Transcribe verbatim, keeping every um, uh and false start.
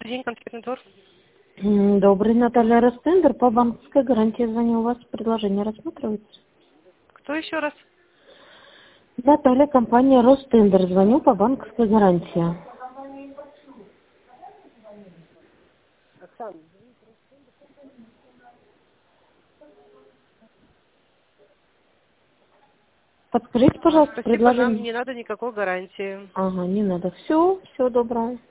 день, конфетный двор. М, Добрый, Наталья Ростендер. По банковской гарантии звоню. У вас предложение рассматривается? Кто еще раз? Наталья, компания Ростендер. Звоню по банковской гарантии. Подскажите, А, пожалуйста, спасибо, нам предложение. не надо никакой гарантии. Ага, не надо. Все, всего доброго.